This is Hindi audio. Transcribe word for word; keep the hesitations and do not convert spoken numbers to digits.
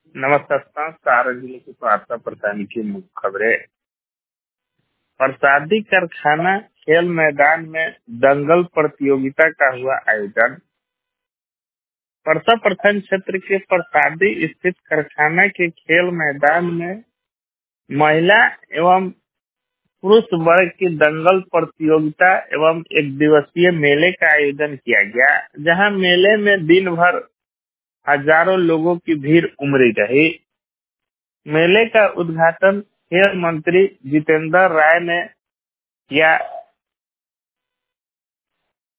नमस्कार। सारण जिले की वार्ता प्रधान की मुख्य खबरें। प्रसादी कारखाना खेल मैदान में दंगल प्रतियोगिता का हुआ आयोजन। परसा प्रखंड क्षेत्र के प्रसादी स्थित कारखाना के खेल मैदान में महिला एवं पुरुष वर्ग की दंगल प्रतियोगिता एवं एक दिवसीय मेले का आयोजन किया गया, जहां मेले में दिन भर हजारों लोगों की भीड़ उमड़ी रही। मेले का उद्घाटन खेल मंत्री जितेंद्र राय ने किया,